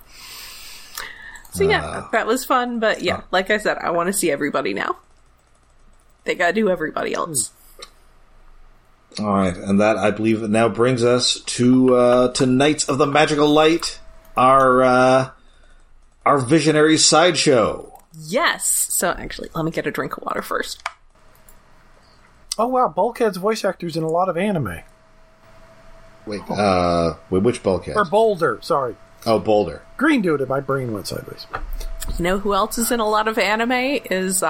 So yeah, that was fun, but yeah, like I said, I want to see everybody now. They gotta do everybody else. All right, and that, I believe, now brings us to Knights of the Magical Light, our visionary sideshow. Yes! So actually, let me get a drink of water first. oh wow, Bulkhead's voice actor's in a lot of anime. Wait, which Bulkhead? Or Boulder, sorry. Oh, Boulder. Green Dude, my brain went sideways. You know who else is in a lot of anime? Is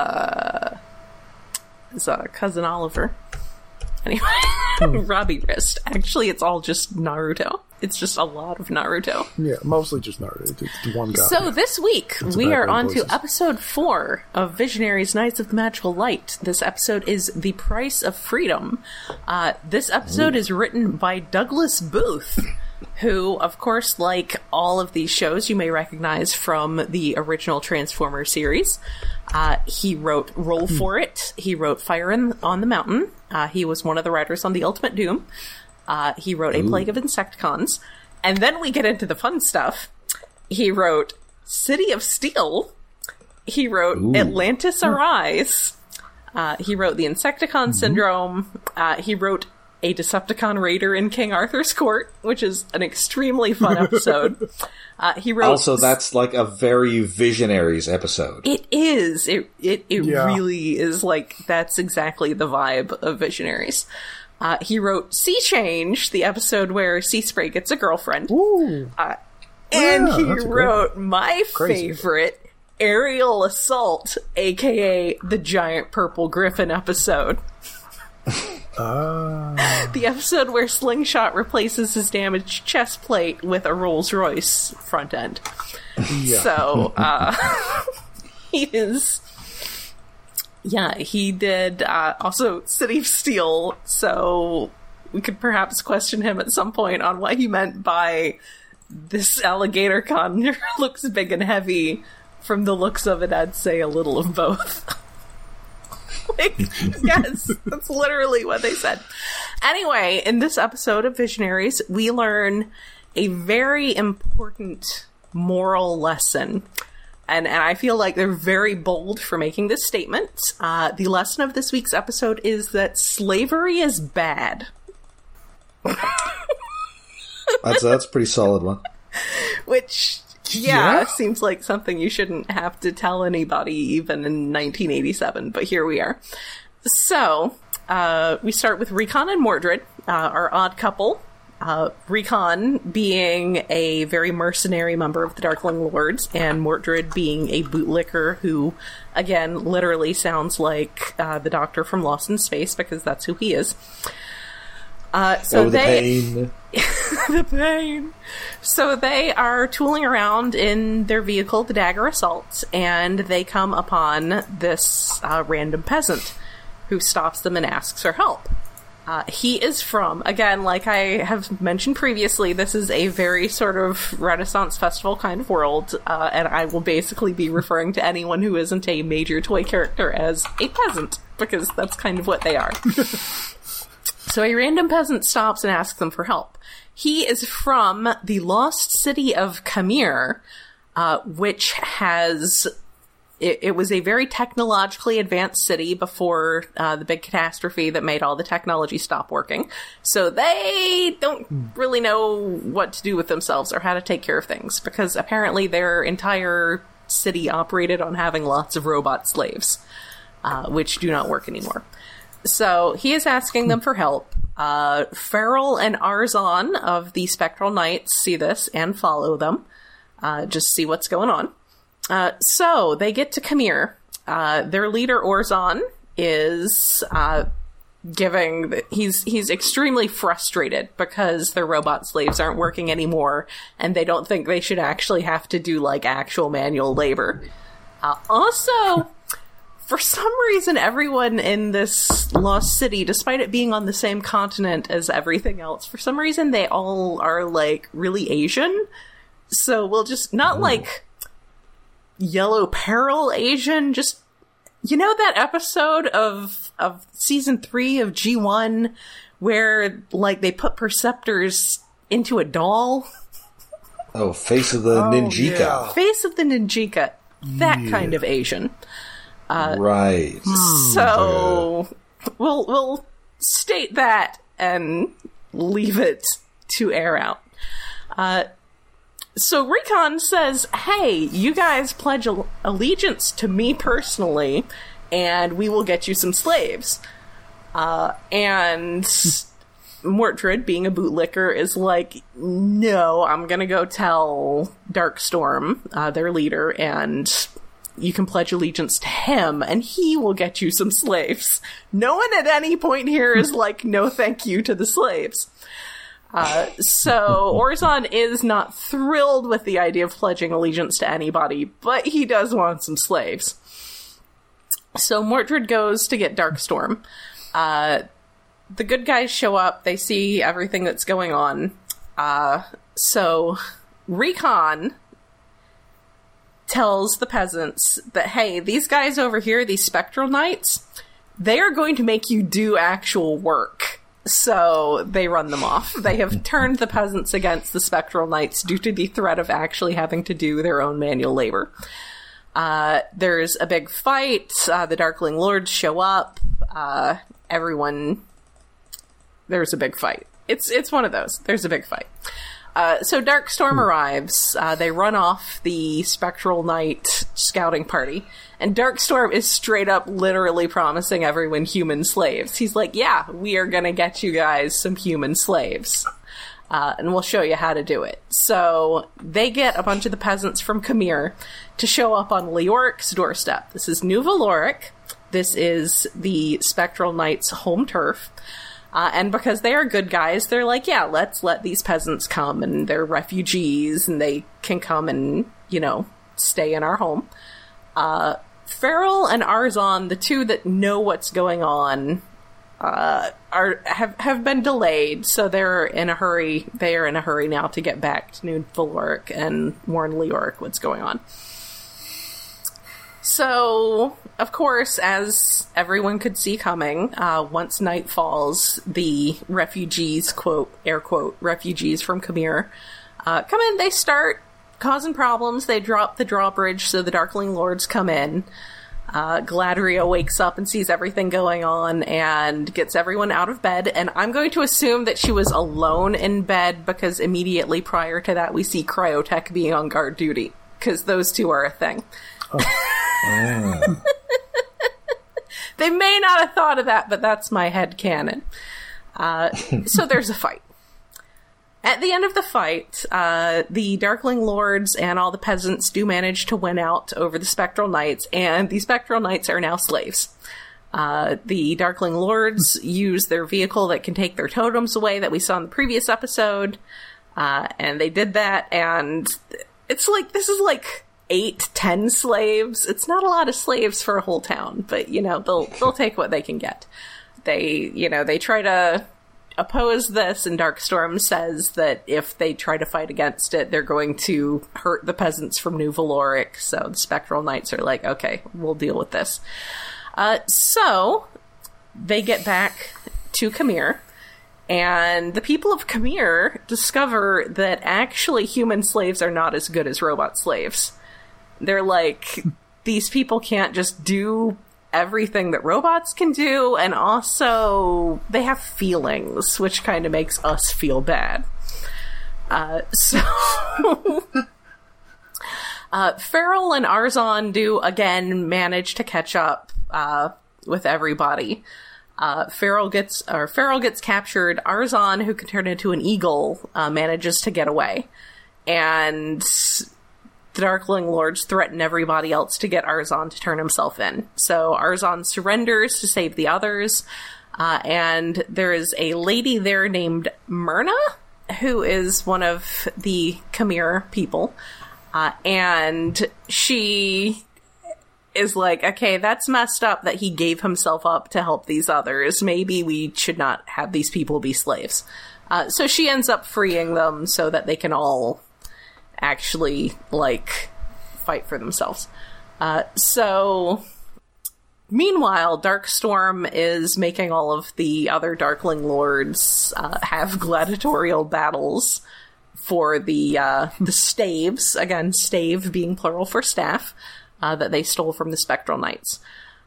Cousin Oliver. Anyway, Robbie Wrist. Actually, it's all just Naruto. It's just a lot of Naruto. Yeah, mostly just Naruto. It's one guy. So this week, we are background on to voices. episode 4 of Visionaries Knights of the Magical Light. This episode is The Price of Freedom. This episode is written by Douglas Booth, who, of course, like all of these shows, you may recognize from the original Transformers series. He wrote Roll For It. He wrote Fire on the Mountain. He was one of the writers on The Ultimate Doom. He wrote A Plague of Insecticons. And then we get into the fun stuff. He wrote City of Steel. He wrote Atlantis Arise. He wrote the Insecticon Syndrome. He wrote a Decepticon Raider in King Arthur's Court, which is an extremely fun episode. He wrote... Also, that's like a very Visionaries episode. It is. It really is like, that's exactly the vibe of Visionaries. He wrote Sea Change, the episode where Sea Spray gets a girlfriend. Ooh. And he wrote my favorite, Aerial Assault, aka the Giant Purple Griffin episode. The episode where Slingshot replaces his damaged chest plate with a Rolls-Royce front end. Yeah. So, he is... Yeah, he did also City of Steel, so we could perhaps question him at some point on what he meant by this alligator conure looks big and heavy. From the looks of it, I'd say a little of both. Like, yes, that's literally what they said. Anyway, in this episode of Visionaries, we learn a very important moral lesson. And I feel like they're very bold for making this statement. The lesson of this week's episode is that slavery is bad. That's a pretty solid one. Which, yeah, seems like something you shouldn't have to tell anybody even in 1987, but here we are. So, we start with Recon and Mordred, our odd couple. Recon being a very mercenary member of the Darkling Lords, and Mordred being a bootlicker who, again, literally sounds like the Doctor from Lost in Space, because that's who he is. The pain. The pain. So they are tooling around in their vehicle, the Dagger Assault, and they come upon this random peasant who stops them and asks for help. He is from, again, like I have mentioned previously, this is a very sort of Renaissance festival kind of world, and I will basically be referring to anyone who isn't a major toy character as a peasant, because that's kind of what they are. So a random peasant stops and asks them for help. He is from the lost city of Khmer, which has... It was a very technologically advanced city before the big catastrophe that made all the technology stop working. So they don't really know what to do with themselves or how to take care of things, because apparently their entire city operated on having lots of robot slaves, which do not work anymore. So he is asking them for help. Farrell and Arzon of the Spectral Knights see this and follow them, just see what's going on. So they get to Khmer. Their leader Orzon is he's extremely frustrated because their robot slaves aren't working anymore, and they don't think they should actually have to do like actual manual labor. Also, for some reason, everyone in this lost city, despite it being on the same continent as everything else, for some reason they all are like really Asian. So we'll just not like Yellow Peril Asian, just, you know, that episode of season 3 of G1 where like they put Perceptors into a doll? Oh, Face of the Ninjika. Yeah. Face of the Ninjika. That kind of Asian. Right. So we'll state that and leave it to air out. So Recon says, hey, you guys pledge allegiance to me personally, and we will get you some slaves. And Mordred, being a bootlicker, is like, no, I'm gonna go tell Darkstorm, their leader, and you can pledge allegiance to him, and he will get you some slaves. No one at any point here is like, no thank you to the slaves. So Orzon is not thrilled with the idea of pledging allegiance to anybody, but he does want some slaves. So Mordred goes to get Darkstorm. The good guys show up, they see everything that's going on. So Recon tells the peasants that, hey, these guys over here, these Spectral Knights, they are going to make you do actual work. So they run them off. They have turned the peasants against the Spectral Knights due to the threat of actually having to do their own manual labor. There's a big fight. The Darkling Lords show up. There's a big fight. It's one of those. There's a big fight. So Darkstorm arrives. They run off the Spectral Knight scouting party. And Darkstorm is straight up literally promising everyone human slaves. He's like, yeah, we are gonna get you guys some human slaves. And we'll show you how to do it. So they get a bunch of the peasants from Khmer to show up on Leoric's doorstep. This is New Valoric. This is the Spectral Knights' home turf. And because they are good guys, they're like, yeah, let's let these peasants come, and they're refugees, and they can come and, stay in our home. Farrell and Arzon, the two that know what's going on, have been delayed, so they're in a hurry. They are in a hurry now to get back to New Valoric and warn Leoric what's going on. So, of course, as everyone could see coming, once night falls, the refugees, quote, air quote, refugees from Khmer, come in, they start causing problems. They drop the drawbridge so the Darkling Lords come in. Galadriel wakes up and sees everything going on and gets everyone out of bed. And I'm going to assume that she was alone in bed because immediately prior to that we see Cryotech being on guard duty, because those two are a thing. Oh. They may not have thought of that, but that's my headcanon. So there's a fight. At the end of the fight, the Darkling Lords and all the peasants do manage to win out over the Spectral Knights, and the Spectral Knights are now slaves. The Darkling Lords use their vehicle that can take their totems away that we saw in the previous episode, and they did that, and this is 8-10 slaves. It's not a lot of slaves for a whole town, but they'll take what they can get. They try to oppose this, and Darkstorm says that if they try to fight against it, they're going to hurt the peasants from New Valoric. So the Spectral Knights are like, okay, we'll deal with this. So they get back to Khmer, and the people of Khmer discover that actually human slaves are not as good as robot slaves. They're like, these people can't just do everything that robots can do, and also they have feelings, which kind of makes us feel bad. Farrell and Arzon do again manage to catch up with everybody. Farrell gets captured. Arzon, who can turn into an eagle, manages to get away, and the Darkling Lords threaten everybody else to get Arzon to turn himself in. So Arzon surrenders to save the others, and there is a lady there named Myrna, who is one of the Khmer people, and she is like, okay, that's messed up that he gave himself up to help these others. Maybe we should not have these people be slaves. So she ends up freeing them so that they can all actually, fight for themselves. So, meanwhile, Darkstorm is making all of the other Darkling Lords have gladiatorial battles for the staves, again, stave being plural for staff, that they stole from the Spectral Knights.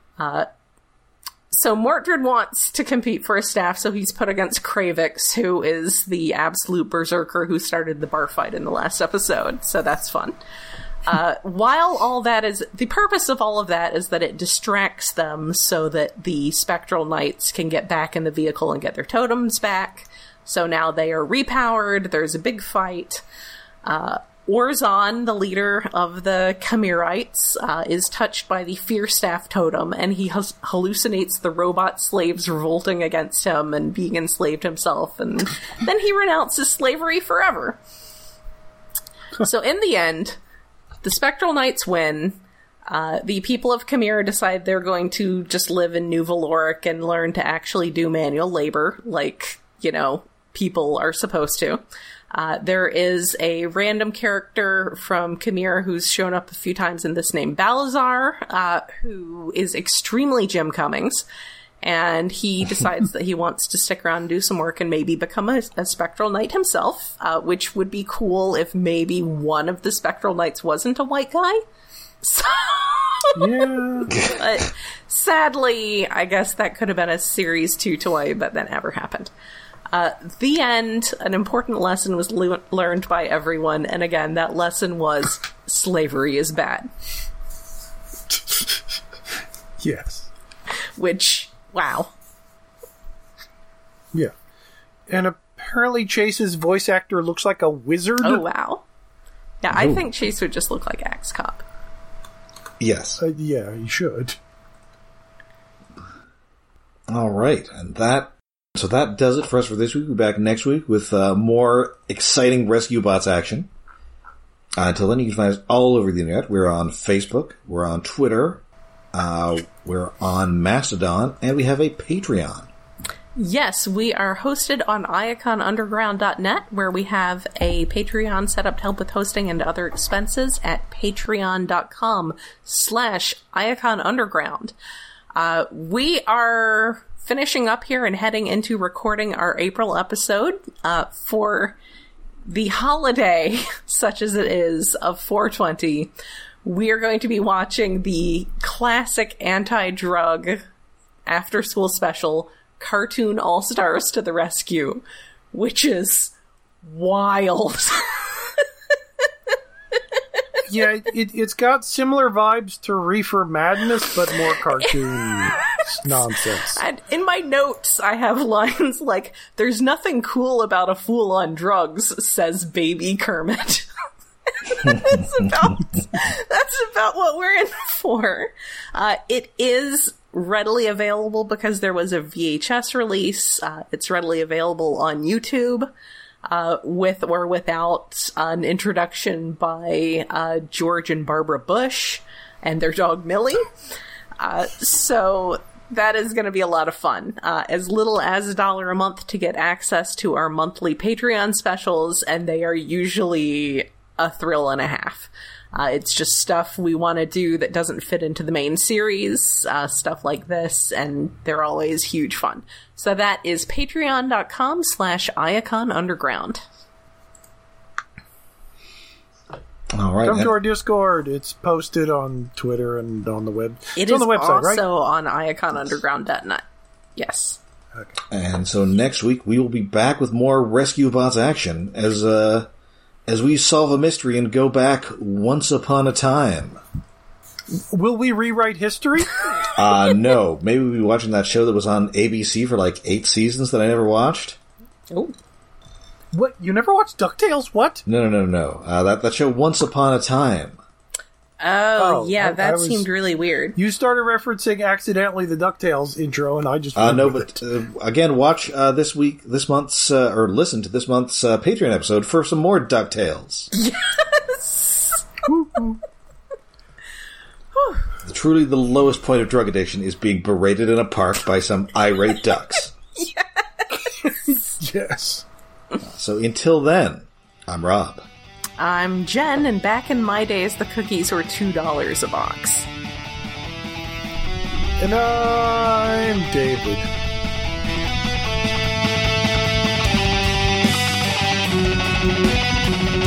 So Mordred wants to compete for a staff, so he's put against Kravix, who is the absolute berserker who started the bar fight in the last episode, so that's fun. While all that is... The purpose of all of that is that it distracts them so that the Spectral Knights can get back in the vehicle and get their totems back. So now they are repowered, there's a big fight. Orzon, the leader of the Khmerites, is touched by the Fear Staff totem, and he hallucinates the robot slaves revolting against him and being enslaved himself, and then he renounces slavery forever. So in the end, the Spectral Knights win. The people of Khmer decide they're going to just live in New Valoric and learn to actually do manual labor, like, people are supposed to. There is a random character from Khmer who's shown up a few times in this named Balazar, who is extremely Jim Cummings. and he decides that he wants to stick around and do some work and maybe become a Spectral Knight himself, which would be cool if maybe one of the Spectral Knights wasn't a white guy. So, Yeah. but sadly, I guess that could have been a Series 2 toy, but that never happened. The end, an important lesson was learned by everyone, and again, that lesson was slavery is bad. Yes. Which, wow. Yeah. And apparently Chase's voice actor looks like a wizard. Oh, wow. Yeah, I think Chase would just look like Axe Cop. Yes. Yeah, he should. All right, and that does it for us for this week. We'll be back next week with more exciting Rescue Bots action. Until then, you can find us all over the internet. We're on Facebook, we're on Twitter, we're on Mastodon, and we have a Patreon. Yes, we are hosted on iaconunderground.net, where we have a Patreon set up to help with hosting and other expenses at patreon.com/iaconunderground. We are finishing up here and heading into recording our April episode for the holiday, such as it is, of 420. We are going to be watching the classic anti-drug after-school special, Cartoon All-Stars to the Rescue, which is wild. Yeah, it's got similar vibes to Reefer Madness, but more cartoon nonsense. And in my notes, I have lines like, "There's nothing cool about a fool on drugs," says Baby Kermit. That's about what we're in for. It is readily available because there was a VHS release. It's readily available on YouTube. With or without an introduction by George and Barbara Bush and their dog Millie. So that is going to be a lot of fun. As little as $1 a month to get access to our monthly Patreon specials, and they are usually a thrill and a half. It's just stuff we want to do that doesn't fit into the main series, stuff like this, and they're always huge fun. So that is patreon.com/iaconunderground. All right. Come to our Discord. It's posted on Twitter and on the web. It it's is on the website, also right? on iaconunderground.net. Yes. Okay. And so next week we will be back with more Rescue Bots action as we solve a mystery and go back once upon a time. Will we rewrite history? No. Maybe we'll be watching that show that was on ABC for like 8 seasons that I never watched. Oh. What? You never watched DuckTales? What? No. That show Once Upon a Time. Oh, yeah, that was- seemed really weird. You started referencing accidentally the DuckTales intro, and I just No, went but with it. again, watch this month's, or listen to this month's Patreon episode for some more DuckTales. Yes! Truly the lowest point of drug addiction is being berated in a park by some irate ducks. Yes. So until then, I'm Rob. I'm Jen, and back in my days, the cookies were $2 a box. And I'm David.